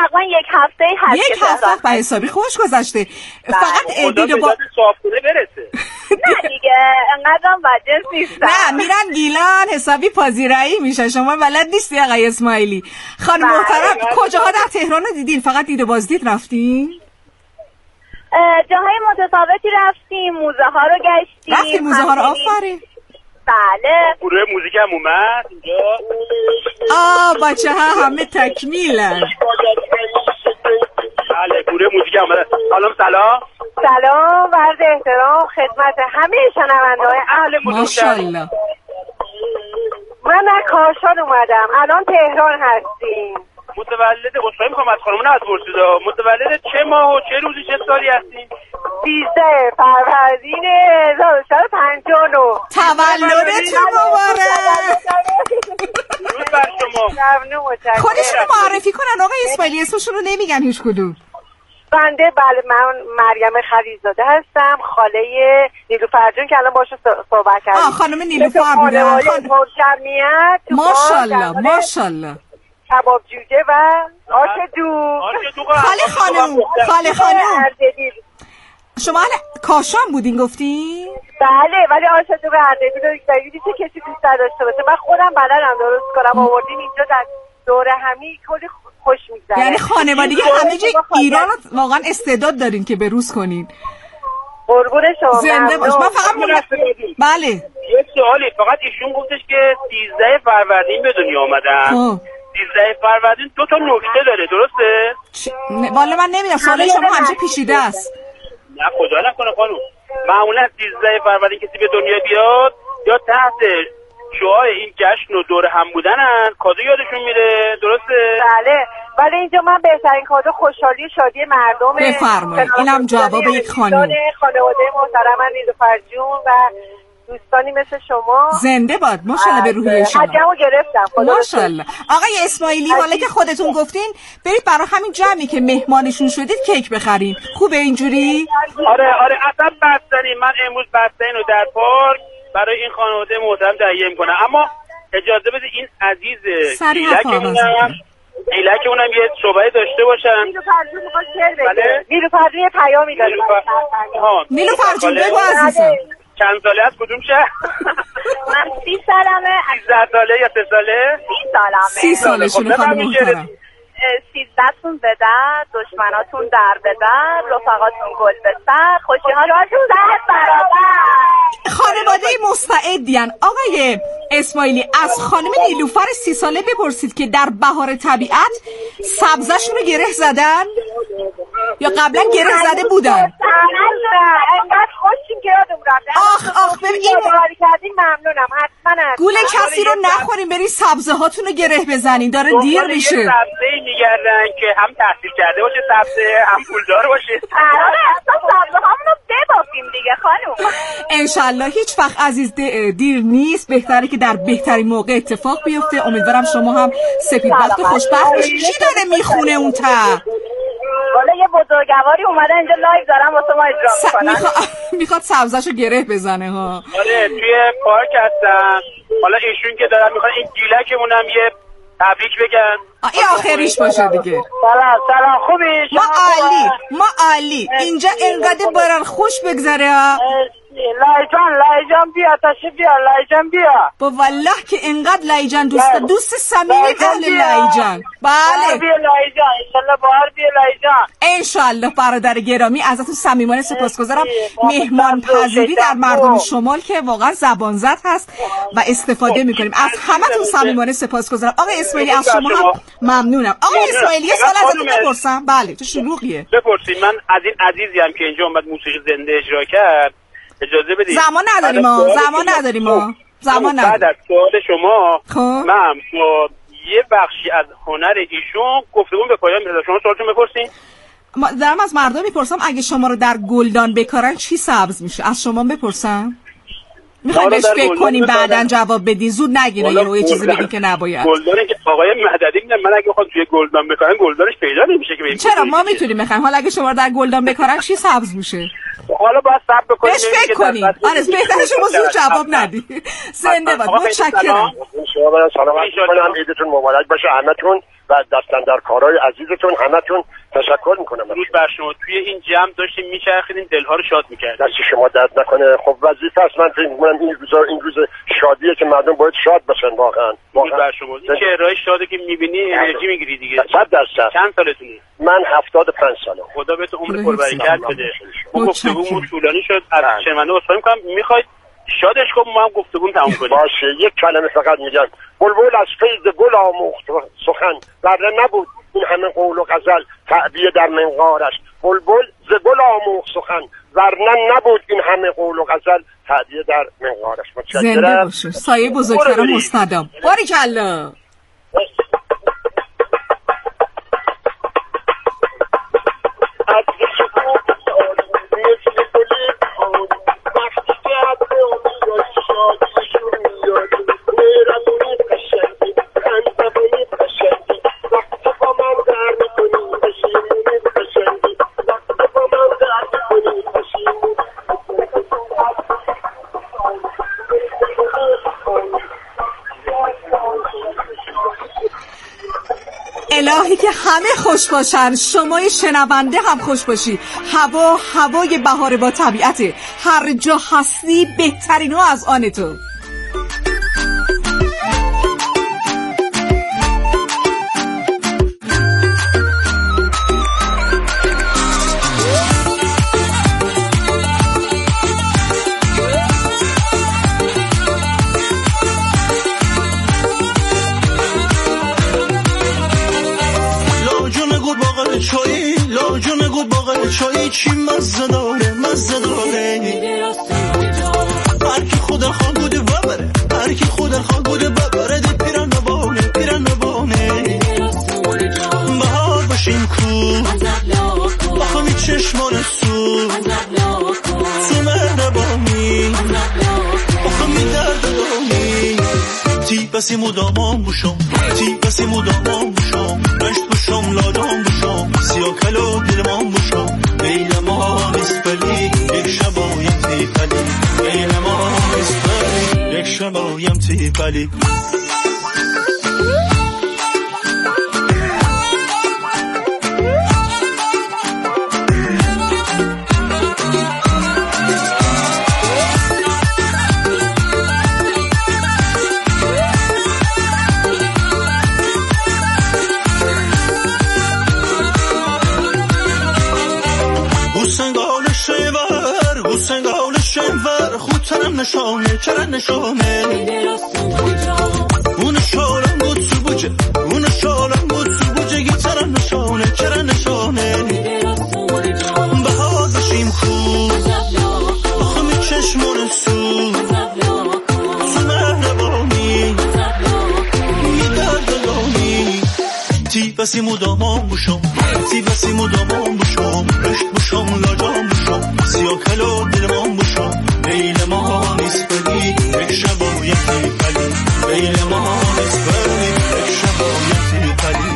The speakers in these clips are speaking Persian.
تقریبا یک هفته هست. یک هفته به حسابی خوش گذشته. فقط دیگه با صافونه برسه. نه دیگه انقدرم وجه نیستم. نه میرن گیلان حسابی پذیرایی میشه. شما بلد نیستی آقای اسماعیلی. خانم محترم کجاها در تهران دیدین؟ فقط دید و بازدید رفتین؟ جاهای متفاوتی رفتیم، موزه ها رو گشتیم. رفتیم موزه ها رو؟ آفرین. بله. گروه موزیک هم اومد اینجا. بچه ها همه تکمیلن. بله گروه موزیک هم اومد. سلام و عرض احترام خدمت همه شنونده‌های اهل بلوغ. ماشاءالله. من از کاشان اومدم، الان تهران هستیم. متولد اصفایی میخوام از خانمون از پرسیدا، متولد چه ماه و چه روزی چه سالی هستین؟ 13 فروردین 1959. تولدتون مبارک. درود بر شما. خودشون رو معرفی کنن آقای اسماعیلی، اسمشون رو نمیگن هیچ کدوم. بنده بله من مریم خلیزاده هستم، خاله نیلوفر جون که الان باهاش صحبت کردیم. خانم نیلوفر بودن. پرجمعیت. ماشاءالله ماشاءالله. کباب جوجه و آش دو. خاله خانم شما کاشان بودین گفتین؟ بله ولی آش دو به اردبیل رو دیدی چه کسی دوست داشته باشه. من خودم بلدم درست کنم، آوردیم اینجا در دوره همی کلی خوش میگذره. یعنی خانوادگی همه جای ایران واقعا استعداد دارین که بروز کنین. قربون شما. زنده باش. من فقط بله یه سوالی، فقط ایشون گفتش که 13 فروردین به دنیا آمدن. 13 فروردین دو تا نکته داره، درسته؟ والا من نمیدونم، سوال شما همیشه پیچیده است. نه خدا نکنه خانم، معمولا 13 فروردین کسی به دنیا بیاد یا تحت شعار این جشن و دور هم بودنن کادو یادشون میره، درسته؟ بله ولی اینجا من بهترین کادو خوشحالی و شادی مردم. بفرمایید. اینم جواب یک خانم. خانواده محترم نیلوفر جون و دوستانی مثل شما. زنده باد. ماشاءالله به روحیه شما. حجمو گرفتم. ماشاءالله. آقای اسماعیلی حالا که خودتون گفتین برید برای همین جمعی که مهمانشون شدید کیک بخرین. خوبه اینجوری؟ آره اصلا بستنی. من امروز بستنی رو در پارک برای این خانواده محترم تهیه میکنم. اما اجازه بده این عزیز ایلک اونم یه صحبت داشته باشن. نیلوفر جون یه پیامی داره. نیلوفر جون بگو عزیزم. چند ساله از کدوم شهر؟ من 30 سالمه. 13 ساله یا 3 ساله؟ 30 سالمه. 30 سالشونه خانم محترم. 13تون به در، دشمناتون در به در، رفقاتون گل به سر، خوشی ها راتون ده برابر. خانواده مستعدین. آقای اسماعیلی از خانم نیلوفر 30 ساله بپرسید که در بهار طبیعت سبزشون رو گره زدن یا قبلا گره زده بودن؟ انقدر خوشیم که یادم رفته. آخ ببین کاری کردیم ممنونم. حتما گول کسی رو نخوریم، برید سبزه هاتون رو گره بزنین، داره دیر میشه. یه سبزه میگردن که هم تحصیل کرده باشه، سبزه هم پولدار باشه. قراره اصلا سبزه هامونو ببافیم دیگه خانم. انشالله هیچ وقت عزیز دیر نیست، بهتره که در بهترین موقع اتفاق بیفته. امیدوارم شما هم سپیدبخت و خوشبخت باشید. کی داره میخونه اون ته؟ والا یه بزرگواری اومده اینجا لایو دارم واسه ما اجرا میکنن. میخواد سبزه‌شو گره بزنه ها. آره توی پارک هستن. حالا ایشون که دارن میخوان این گیلکمون هم یه تبریک بگن. این آخریش باشه دیگه. سلام خوبی؟ ما عالی. اینجا انقدر برن خوش بگذره ها. لایجان بیا تشریف بیا. لایجان بیا با والله که انقدر لایجان دوست صمیمی اهل لایجان. بله بیا لایجان انشالله بهار بیا لایجان انشالله. برادر گرامی ازتون صمیمانه سپاسگزارم. مهمان پذیری در مردم شمال که واقعا زبان زد هست و استفاده میکنیم. از همتون صمیمانه سپاسگزارم. آقای اسماعیلی از شما هم ممنونم. آقای اسماعیلی یه سوال ازتون بپرسم؟ بله تو شلوغیه. بپرسید. من از این عزیزی هم که اینجا اومد موسیقی زنده اجرا کرد اجازه بدید. زمان نداریم. بعد از سوال شما من با یه بخشی از هنر ایشون گفتگو به پایان میرسونم. شما سوالتون بپرسین. دارم از مردم میپرسم اگه شما رو در گلدان بکارن چی سبز میشه؟ از شما بپرسم. میخوای بهش فکر کنیم بعدن جواب بدین. زود نگیره یه چیزی بگین که نباید. گلدانی که آقای مددی میگن من اگه بخوام توی گلدان بکارن گلدانش پیدا نمیشه که. چرا ما میتونیم بخوایم. حالا اگه شما رو در گلدان بکارن چی سبز میشه؟ حالا باید صبر بکنیم. بهش فکر کنیم. آره بهتره شما زود جواب ندی. زنده باد. متشکرم. سلام عیدتون مبارک باشه همتون و دستن در کارهای عزیزتون همتون تشکر میکنم. درود بر شما. توی این جمع داشتیم میچرخیدیم، دلها رو شاد میکردیم. دست شما درد نکنه. خب وظیفه است. من فکر میکنم این روز شادیه که مردم باید شاد باشن. واقعا درود بر شما. این که ارائه شاده که میبینی انرژی میگیری دیگه. 100%. چند سالتونه؟ من 75 سالم. خدا بهت عمر پربرکت بده. اون گفتگومون طولانی شد. از شنونده عذرخواهی میکنم. میخواید شادش کنم ما هم گفتگوم تموم کنیم؟ باشه. یک کلمه فقط میگم. بلبل از فیض گل آموخت سخن، ورنه نبود این همه قول و غزل تعبیه در منقارش. بلبل ز گل آموخت سخن، ورنه نبود این همه قول و غزل تعبیه در منقارش. زنده باشو. سایه بزرگترم مستدام. باریکلا. الهی که همه خوش باشن، شمای شنونده هم خوش باشی. هوای بهار با طبیعته. هر جا هستی بهترین ها از آن تو. چای چی مزه داره هر کی خود خان بوده ببره، هر کی خود خان بوده ببره. ده پیران نبانه بهار باشیم کو بخوامی چشمان سو مهربانی بخوامی درد دانی. تی بسی مدامان بوشم رشت بوشم لادام بوشم سیاه کلو دلمان بوشم. لیل ما نیست بلی یک شبایم تیفلی، لیل ما نیست بلی یک شبایم تیفلی. نشانه چرا نشانه اون شالم بود سو بوجه گیترم نشانه چرا نشانه. بهار بشیم خوب بخوامی چشمان سو مهربانی یه درد دلانی. تی بسی مدامان بوشم رشت بوشم لاجام بوشم سیاه کلو دلمان بوشم. لیل ما نیست بلی یک شبایم تیفلی، لیل ما نیست بلی یک شبایم تیفلی.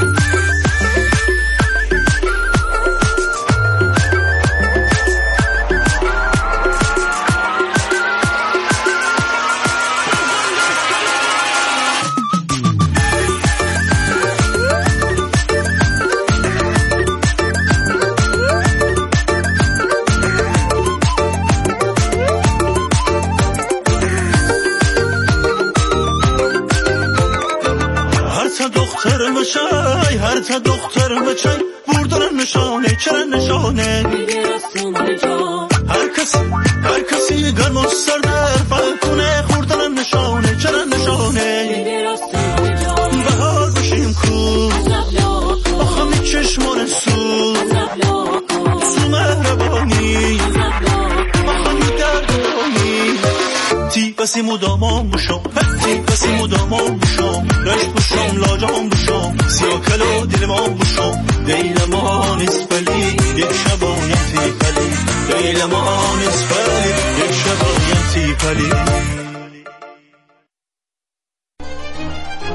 هر تا دختر مچای بردن نشانه چرا نشانه. هر کسی گرم و سرد فکنه خوردن نشانه چرا نشانه. بهار بشیم کو بخوامی چشمان سو مهربانی بخوامی درد دانی. تی بسی مدامان بوشم رشت بوشم لاجام بوشم سیاه کلو دلمان بوشم. لیل ما نیست بلی یک شبایم تیفلی، لیل ما نیست بلی یک شبایم تیفلی.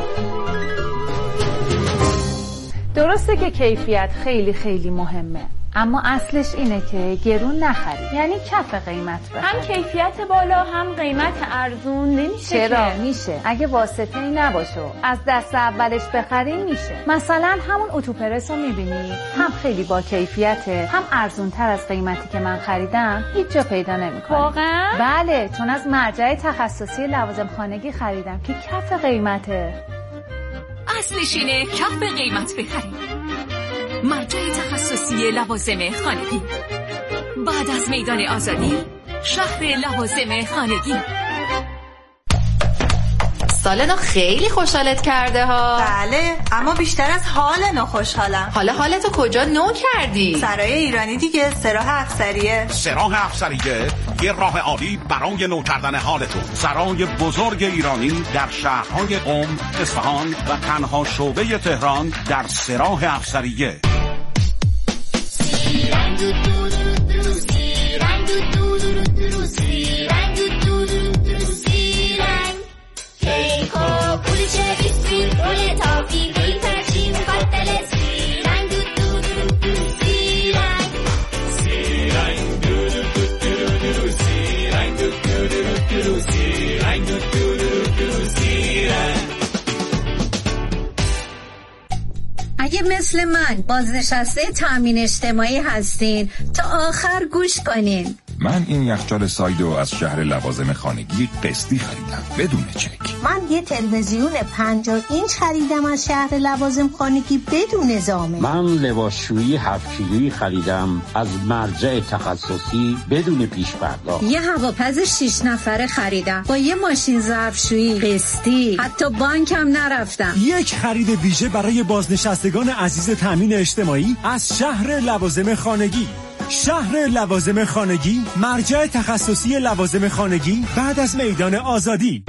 درسته که کیفیت خیلی خیلی مهمه، اما اصلش اینه که گرون نخرید، یعنی کف قیمت بخرید. هم کیفیت بالا هم قیمت ارزون نمیشه. چرا میشه؟ اگه واسطه ای نباشه از دست اولش بخری میشه. مثلا همون اتوپرس رو میبینی، هم خیلی با کیفیته، هم ارزونتر از قیمتی که من خریدم هیچ جا پیدا نمیکنی. واقعا؟ بله، چون از مرجع تخصصی لوازم خانگی خریدم که کف قیمته. اصلش اینه کف قیمت بخریم. مرجع تخصصی لوازم خانگی، بعد از میدان آزادی، شهر لوازم خانگی. سال نو خیلی خوشحالت کرده ها. بله، اما بیشتر از حال نو خوشحالم. حالا حالتو کجا نو کردی؟ سرای ایرانی دیگه، سراح افسریه. سراح افسریه یه راه عالی برای نو کردن حالتون. سرای بزرگ ایرانی در شهرهای قم، اصفهان و تنها شعبه تهران در سراح افسریه. اگه مثل من بازنشسته تامین اجتماعی هستین تا آخر گوش کنین. من این یخچال سایدو از شهر لوازم خانگی قسطی خریدم بدون چک. من یه تلویزیون 50 اینچ خریدم از شهر لوازم خانگی بدون زامن. من لباسشویی 7 کیلویی خریدم از مرجع تخصصی بدون پیش پرداخت. یه هواپز 6 نفره خریدم با یه ماشین ظرفشویی قسطی، حتی بانکم نرفتم. یک خرید ویژه برای بازنشستگان عزیز تامین اجتماعی از شهر لوازم خانگی. شهر لوازم خانگی، مرجع تخصصی لوازم خانگی بعد از میدان آزادی.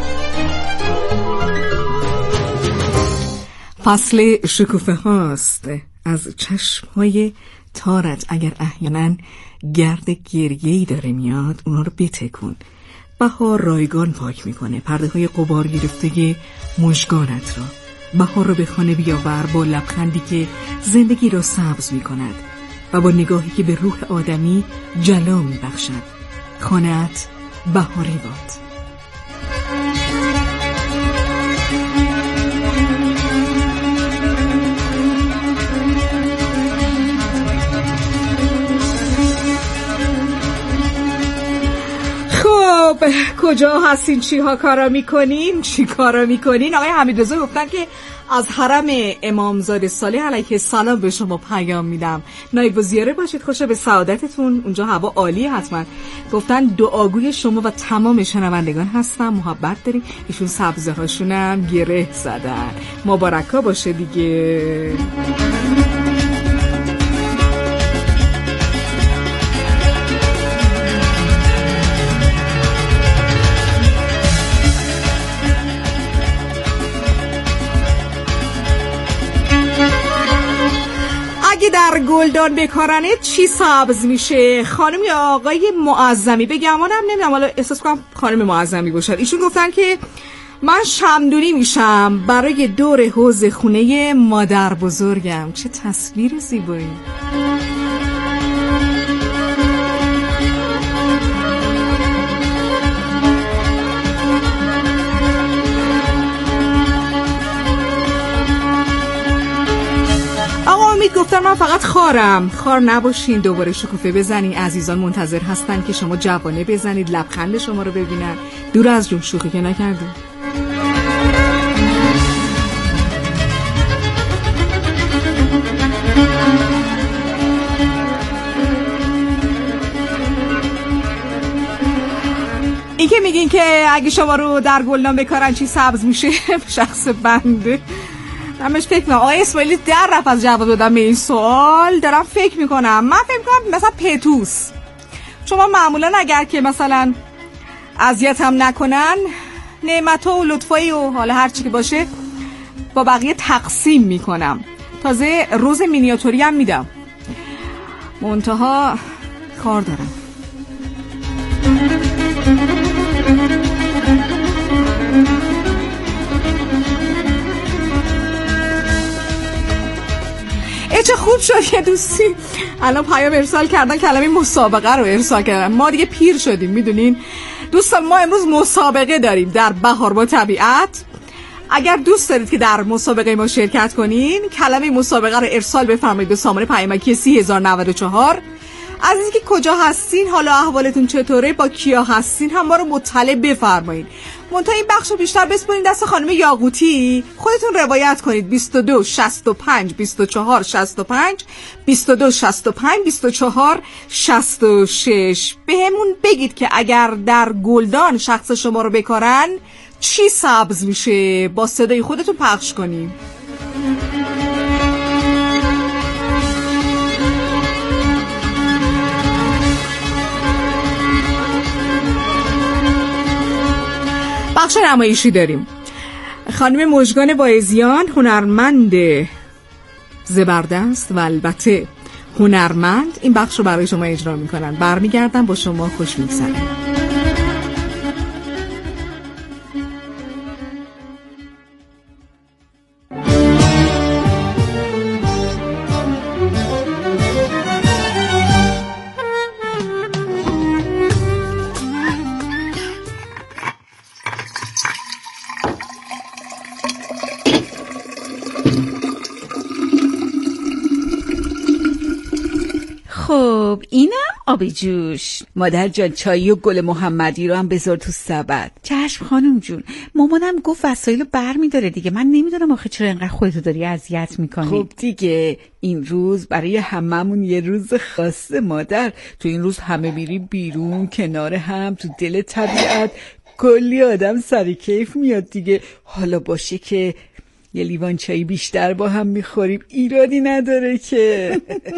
فصل شکوفه هاست. از چشمهای تارت اگر احیانا گرد گریه‌ای داره میاد اونا رو بتکن. بهار رایگان پاک میکنه پرده های غبار گرفته مژگانت را. بهار رو به خانه بیاور با لبخندی که زندگی را سبز میکند و با نگاهی که به روح آدمی جلا میبخشد. خانه‌ات بهاری باد. خب کجا هستین؟ چی کارا میکنین؟ آقای حمیدرضا گفتن که از حرم امامزاده صالح علیه السلام به شما پیام میدم. نایب و زیاره باشید، خوشا به سعادتتون. اونجا هوا عالیه حتما. گفتن دعاگوی شما و تمام شنوندگان هستم، محبت داریم. ایشون سبزه هاشونم گره زدن. مبارکا باشه دیگه. اگه در گلدان بکارنه چی سبز میشه؟ خانم یا آقای معظمی بگمانم نمیدونم، حالا احساس کنم خانم معظمی باشد. ایشون گفتن که من شمدونی میشم برای دور حوض خونه مادر بزرگم. چه تصویر زیبایی. امید گفتن من فقط خار نباشین، دوباره شکوفه بزنین. عزیزان منتظر هستن که شما جوانه بزنید، لبخند شما رو ببینن. دور از جون، شوخی که نکردیم. این که میگین که اگه شما رو در گلدان بکارن چی سبز میشه، شخص بنده همش فکر میکنم. آقای اسماعیلی در رفت از جواب دادم به این سوال. دارم فکر میکنم. من فکر میکنم مثلا پتوس، چون من معمولا اگر که مثلا اذیتم نکنن نعمت‌ها و لطفایی و حالا هر چی که باشه با بقیه تقسیم میکنم. تازه روز مینیاتوری هم میدم. منتها کار دارم. چه خوب شد که دوستی الان پیام ارسال کردن، کلمه مسابقه رو ارسال کردن. ما دیگه پیر شدیم میدونین دوستان. ما امروز مسابقه داریم در بهار با طبیعت. اگر دوست دارید که در مسابقه ما شرکت کنین، کلمه مسابقه رو ارسال بفرمایید به سامانه پیامکی 3094. از اینکه کجا هستین، حالا احوالتون چطوره، با کیا هستین هم ما رو مطلع بفرمایید. منتها این بخشو بیشتر بسپارین دست خانم یاقوتی، خودتون روایت کنید 22 65 24 65 22 65 24 66. بهمون بگید که اگر در گلدان شخص شما رو بکارن چی سبز میشه، با صدای خودتون پخش کنیم. بخش نمایشی داریم. خانم مژگان واعظیان هنرمند زبردست و البته هنرمند این بخش رو برای شما اجرا میکنن. برمیگردم با شما خوش میگذره. خب اینم آب جوش. مادر جان چایی و گل محمدی رو هم بذار تو سبد. چشم خانم جون. مامانم گفت وسایلو برمی‌داره دیگه. من نمیدونم آخه چرا اینقدر خودتو داری اذیت میکنی. خب دیگه این روز برای هممون یه روز خاصه مادر. تو این روز همه میریم بیرون کنار هم تو دل طبیعت، کلی آدم سر کیف میاد دیگه. حالا باشه که یه لیوان چای بیشتر با هم میخوریم، ایرادی نداره که.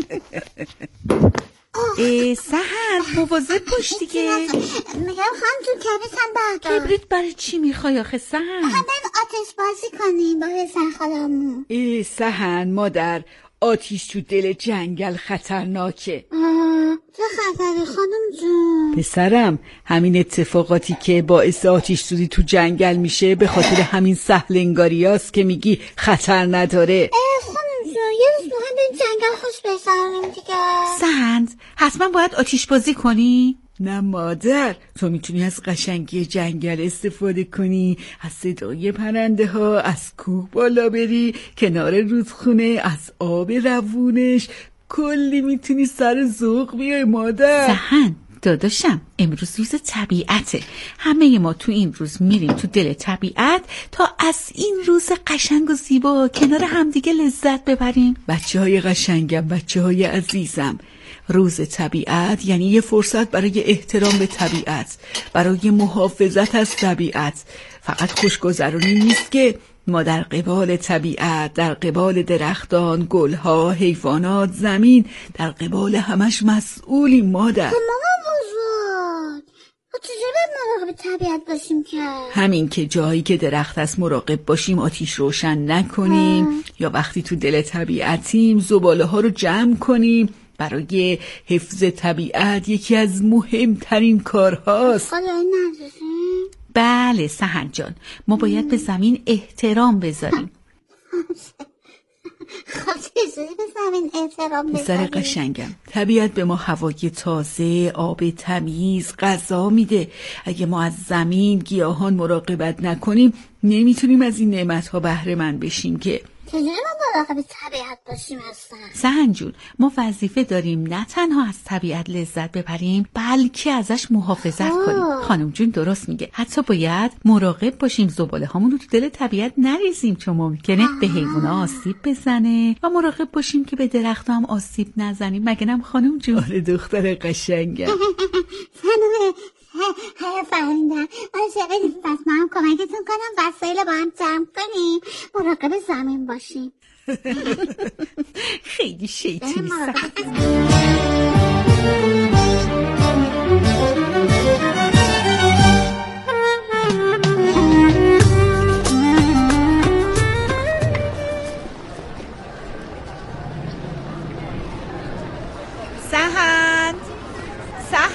سحر مواظب باش دیگه. میگم خانم جون کبریتم بردار. کبریت برای چی میخوای آخه سحر؟ بریم آتش بازی کنیم با پسر خالمون. سحر مادر، آتیش تو دل جنگل خطرناکه. چه خطری خانم جون؟ پسرم همین اتفاقاتی که باعث آتیش سوزی تو جنگل میشه به خاطر همین سهل انگاریاست که میگی خطر نداره. خانم جون یه روز با هم بریم جنگل خوش بگذرونیم دیگه. سند حتما باید آتیش بازی کنی؟ نه مادر، تو میتونی از قشنگی جنگل استفاده کنی، از صدای پرنده ها، از کوه بالا بری کنار رودخونه، از آب روونش، کلی میتونی سر ذوق بیای مادر. سهن داداشم امروز روز طبیعته. همه ما تو این روز میریم تو دل طبیعت تا از این روز قشنگ و زیبا کنار همدیگه لذت ببریم. بچه های قشنگم، بچه های عزیزم، روز طبیعت یعنی یه فرصت برای احترام به طبیعت، برای محافظت از طبیعت. فقط خوشگذرانی نیست که ما در قبال طبیعت، در قبال درختان، گلها، حیوانات، زمین، در قبال همش مسئولیم مادر. مامان بزرگ چجوری باید مراقب طبیعت باشیم که؟ همین که جایی که درخت هست مراقب باشیم، آتیش روشن نکنیم، یا وقتی تو دل طبیعتیم زباله ها رو جمع کنیم. برای حفظ طبیعت یکی از مهمترین کارهاست. بله سحر جان، ما باید به زمین احترام بذاریم. خب چجوری به زمین احترام بذاریم؟ پسر قشنگم، طبیعت به ما هوای تازه، آب تمیز، غذا میده. اگه ما از زمین، گیاهان مراقبت نکنیم نمیتونیم از این نعمتها بهره مند بشیم که. چجوری ما مراقب طبیعت باشیم هستن؟ سهن جون، ما وظیفه داریم نه تنها از طبیعت لذت ببریم بلکه ازش محافظت کنیم. خانم جون درست میگه، حتی باید مراقب باشیم زباله هامون رو تو دل طبیعت نریزیم چون ممکنه به حیونا آسیب بزنه، و مراقب باشیم که به درخت هم آسیب نزنیم. مگه نم خانم جون؟ آره دختر قشنگم. فهمیدم. پس من هم کمکتون کنم وسایل با هم جمع کنیم، مراقب زمین باشیم. خیلی شیطونی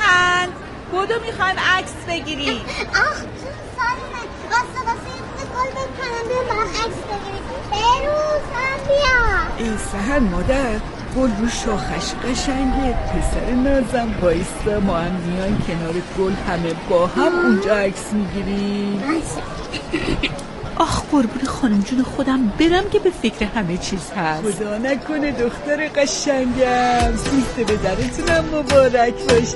بودو میخوایم عکس بگیریم. آخ سالمه، واسه یه گل پرنده با عکس بگیرید. بروز هم بیا. ای سهر مادر، گل رو شاخش قشنگه. پسر نازم بایستا، ما هم میان کنار گل همه با هم اونجا عکس میگیریم. آخ قربون خانم جون خودم برم که به فکر همه چیز هست. خدا نکنه دختر قشنگم، سوسته به درتونم مبارک باش.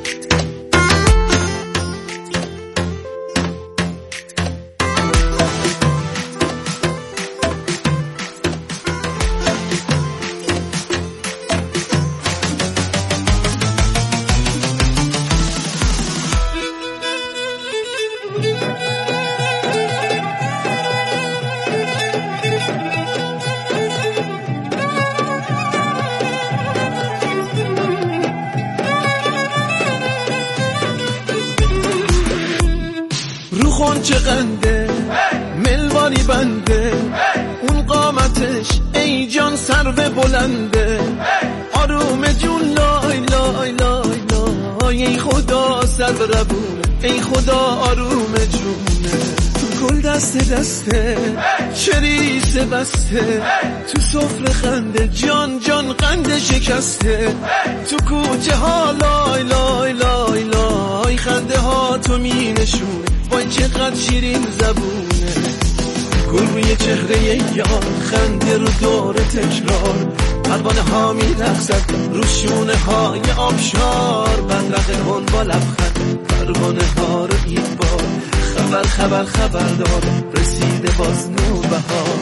خونچه قنده ملوانی بنده، اون قامتش ای جان سر به بلنده. آروم جون لای لای لای لای، ای خدا سر به ربونه، ای خدا آروم جونه. گل دست دسته چریسه بسته، تو سفره خنده جان جان قنده شکسته. تو کوچه ها لای لای لای لای، خنده ها تو می نشونه، وای چقدر شیرین زبونه. گل روی چهره یار، خنده رو دور تکرار، پروانه ها می رقصد رو شونه های آبشار. بدرق کن با لبخند پروانه ها رو این بار، خبر خبر خبردار رسیده باز نوبهار.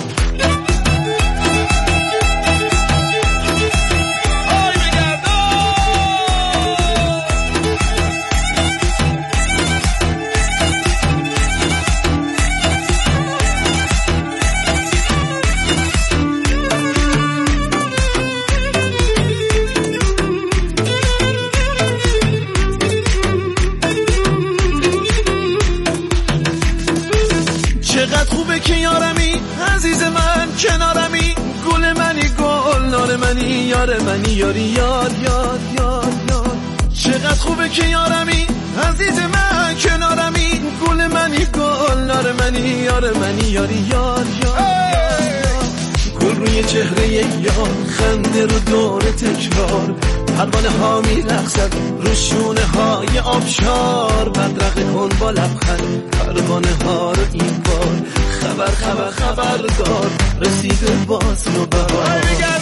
چقدر خوبه که یارمی عزیز من کنارمی، گل منی گل نار منی یار منی یاری یار یار یار یار. چقدر خوبه که یارمی عزیز من کنارمی، گل منی گل نار منی یار منی یاری یار یار. گل روی چهره یار، خنده رو دور تکرار، پروانه ها می رقصد رو شونه های آبشار. بدرق کن با لبخند پروانه ها رو این بار، خبر خبر خبردار رسیده باز نوبهار.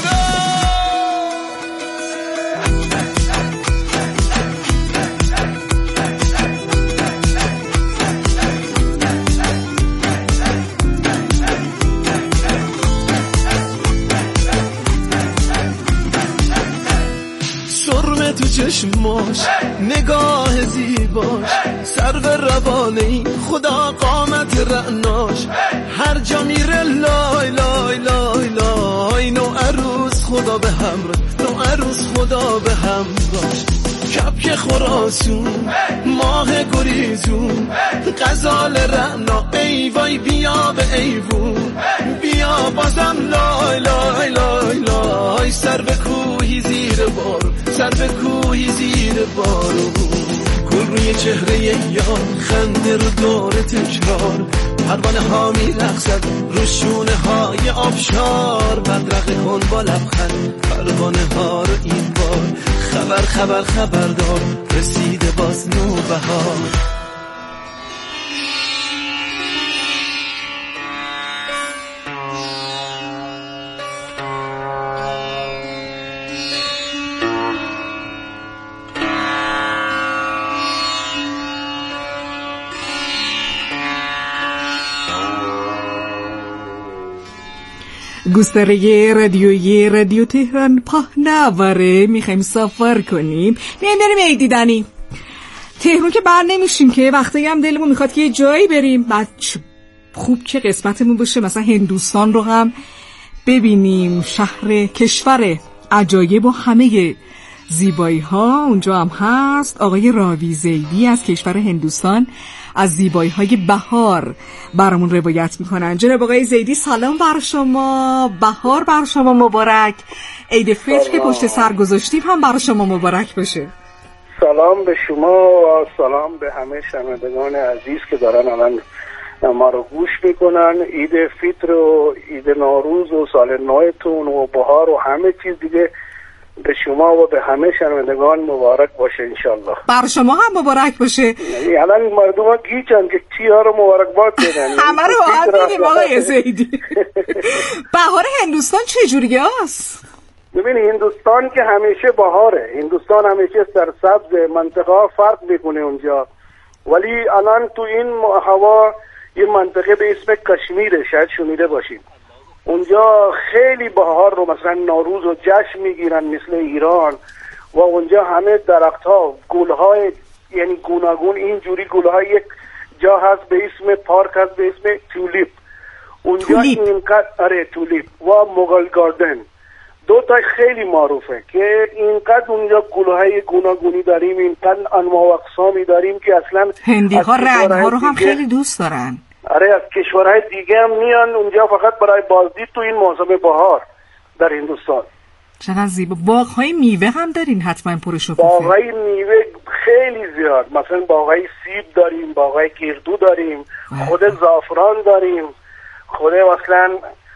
تو چشماش نگاه زیباش، سر و روانه این خدا قامت رعناش. هر جا میره لای لای لای لای، نو عروس خدا به همراه، نو عروس خدا به همراهش. کپک خراسون ماه گریزون، غزال رعنا ای وای بیا به ایوون. بیا بازم لای لای لای لای، سر به کوهی زیر بارون، سر به کوهی زیر بارون. گل روی چهره یار، خنده رو دور تکرار، پروانه ها می رقصد رو شونه های آبشار. بدرق کن با لبخند پروانه ها رو این بار، خبر خبر خبردار رسیده باز نوبهار. گستره رادیو تهران پهناوره. میخوایم سفر کنیم، میایم بریم عید دیدنی. تهران که بر نمیشیم که، وقتی هم دلمون میخواد که یه جایی بریم. بعد خوب که قسمتمون باشه مثلا هندوستان رو هم ببینیم، شهر کشور عجایب و همه زیبایی ها اونجا هم هست. آقای راوی زیدی از کشور هندوستان از زیبایی های بهار برامون روایت میکنن. جناب آقای زیدی سلام بر شما، بهار بر شما مبارک. عید فطر که پشت سر گذاشتیم هم بر شما مبارک باشه. سلام به شما و سلام به همه شنوندگان عزیز که دارن الان ما رو گوش میکنن. عید فطر و عید نوروز و سال نوتون و بهار و همه چیز دیگه به شما و به همه شنوندگان مبارک باشه انشالله. بر شما هم مبارک باشه. الان مردم ها گیچن که چی ها رو مبارکباد بدن. همه رو با هم میدیم آقای زیدی. بهار هندوستان چجوری هست؟ ببین هندوستان که همیشه بهاره، هندوستان همیشه سرسبز، منطقه ها فرق میکنه اونجا، ولی الان تو این هوا یه منطقه به اسم کشمیره، شاید شنیده باشید. اونجا خیلی بهار رو مثلا نوروز و جشن میگیرن مثل ایران و اونجا همه درخت ها گل های یعنی گوناگون اینجوری گل های یک جا هست به اسم پارک هست به اسم تولیپ. اونجا اینقدر تولیپ و مغل گاردن دو تا خیلی معروفه که اینقدر اونجا گل‌های گوناگونی داریم، اینقدر انواع و اقسامی داریم که اصلا هندی‌ها رنگ‌ها رو هم خیلی دوست دارن. از کشورهای دیگه هم میان اونجا فقط برای بازدید تو این موسم بهار در هندوستان. چقدر زیبا. باغ‌های میوه هم دارین حتما پرشکوفه. باغ‌های میوه خیلی زیاد، مثلا باغ‌های سیب داریم، باغ‌های گردو داریم، خود زعفران داریم، خود مثلا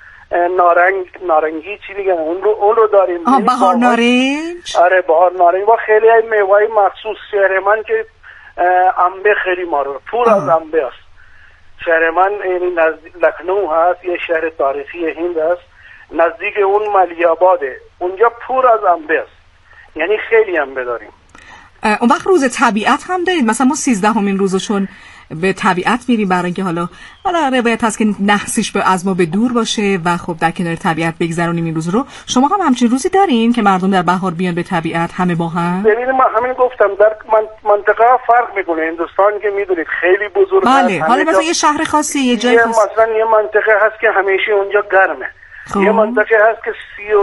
نارنگی چی میگن اون رو داریم. بهار نارنج. آره بهار نارنج و خیلی های میوه‌های مخصوص. شهر من که انبه خیلی معروف، پر از انبه است. شهر من یعنی نزدیک لکنو هست، یه شهر تاریخی هند است، نزدیک اون ملیاباده، اونجا پر از انبه است، یعنی خیلی انبه داریم. اون وقت روز طبیعت هم دارید؟ مثلا ما 13مین روزشون به طبیعت میریم برای اینکه حالا روایت هست که نحسیش از ما به دور باشه و خب در کنار طبیعت بگذرونیم این روز رو. شما هم همچین روزی دارین که مردم در بهار بیان به طبیعت همه با هم؟ ببینید من همین گفتم در منطقه فرق میکنه. هندوستان که میدونید خیلی بزرگ بله. حالا مثلا یه شهر خاصی یه جای خاصی مثلا یه منطقه هست که همیشه اونجا گرمه. یه منطقه هست که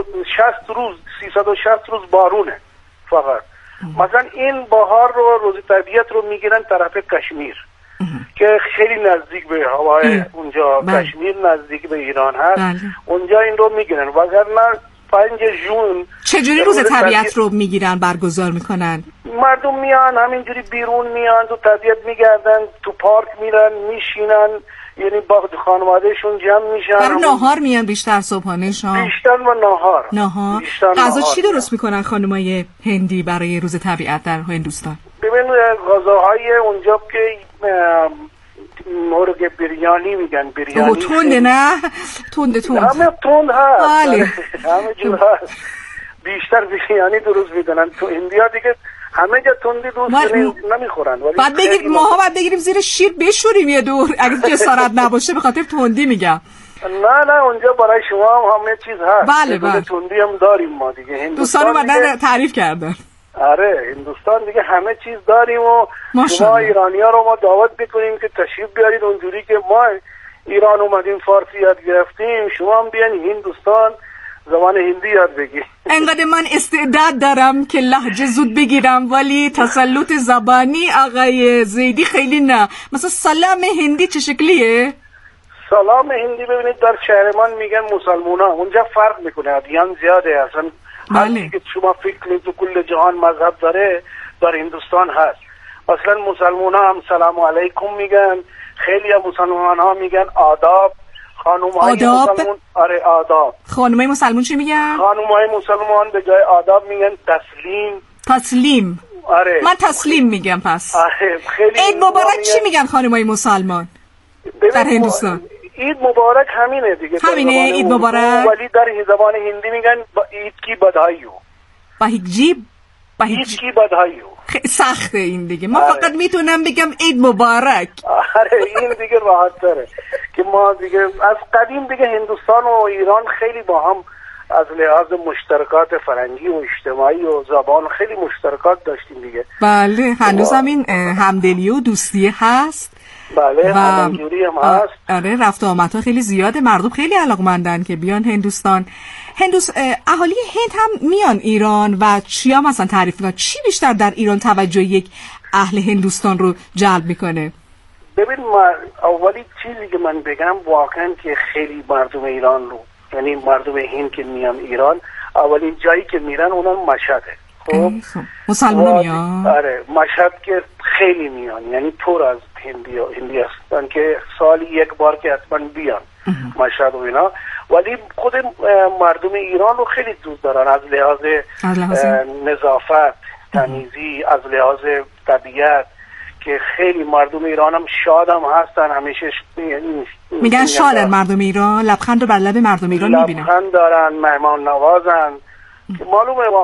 360 روز بارونه فقط. مثلا این بهار رو روز طبیعت رو میگیرن طرف کشمیر که خیلی نزدیک به هوای اونجا. کشمیر نزدیک به ایران هست. اونجا این رو میگیرن. وگرنه 5 ژوئن چجوری روز طبیعت رو میگیرن برگزار میکنن؟ مردم میان همینجوری بیرون میان تو طبیعت میگردن، تو پارک میرن میشینن، یعنی با خانوادهشون جمع میشن. برای ناهار میان بیشتر، صبحانه شام بیشتر و ناهار. غذا چی درست میکنن خانمای هندی برای روز طبیعت در هندوستان؟ ببین غذاهای اونجا که مرغ بریانی میگن، بریانی تنده نه؟ تند همه تند هست. همه جور هست. بیشتر بریانی درست میکنن. تو اندیا دیگه همه جا تندی دوست نمیخورن. بعد بگیریم ماها باید بگیریم زیر شیر بشوریم یه دور اگه جسارت نباشه، به خاطر تندی میگم. نه اونجا برای شما هم همه چیز هست. بله. تندی هم داریم ما دیگه. دوستان اومدن تعریف کردن. آره هندوستان دیگه همه چیز داریم و شما ایرانی ها رو ما دعوت بکنیم که تشریف بیارید. اونجوری که ما ایران اومدیم فارسی یاد گرفتیم، شما هم بیان هندوستان زبان هندی یاد بگیر. انقدر من استعداد دارم که لهجه زود بگیرم، ولی تسلط زبانی آقای زیدی خیلی نه. مثلا سلام هندی چه شکلیه؟ سلام هندی ببینید در شهر من میگن مسلمونا، اونجا فرق میکنه، ادیان زیاده اصلا. هر که شما فکر کنید تو کل جهان مذهب داره در هندوستان هست. مثلا مسلمونا هم سلام علیکم میگن، خیلی هم مسلمان ها میگن آداب. خانومای مسلمان آداب. خانومای مسلمان چی میگن؟ خانومای مسلمان به جای آداب میگن تسلیم. من تسلیم میگم. پس خیلی عید مبارک چی میگن خانومای مسلمان در هندوستان؟ عید مبارک همینه دیگه. همینه عید مبارک، ولی در زبان هندی میگن عید کی بدایو. عید کی بدایو. سخته این دیگه. من فقط میتونم بگم عید مبارک. این دیگه راحت تره که ما دیگه از قدیم دیگه هندوستان و ایران خیلی با هم از لحاظ مشترکات فرهنگی و اجتماعی و زبان خیلی مشترکات داشتیم دیگه. بله هنوز هم این همدلی و دوستی هست. بله همینجوری هم هست. آره رفت و آمدها خیلی زیاده. مردم خیلی علاقمندن که بیان هندوستان. اهالی هند هم میان ایران و چیا مثلا تعریف میکنن؟ چی بیشتر در ایران توجه یک اهل هندوستان رو جلب میکنه؟ ببین اولی چیزی که من بگم واقعا که خیلی مردم ایران رو، یعنی مردم هند که میان ایران، اولین جایی که میرن اونم مشهده. خب مسلمان میان. آره مشهد که خیلی میان، یعنی پر از هندی هستن که سالی یک بار که حتما بیان مشهد و اینا، ولی خود مردم ایران رو خیلی دوست دارن از لحاظ نظافت، تمیزی، از لحاظ طبیعت، که خیلی مردم ایران هم شاد هم هستن. همیشه میگن شادن مردم ایران، لبخند رو بر لب مردم ایران میبینن، لبخند دارن، مهمان نوازن. معلومه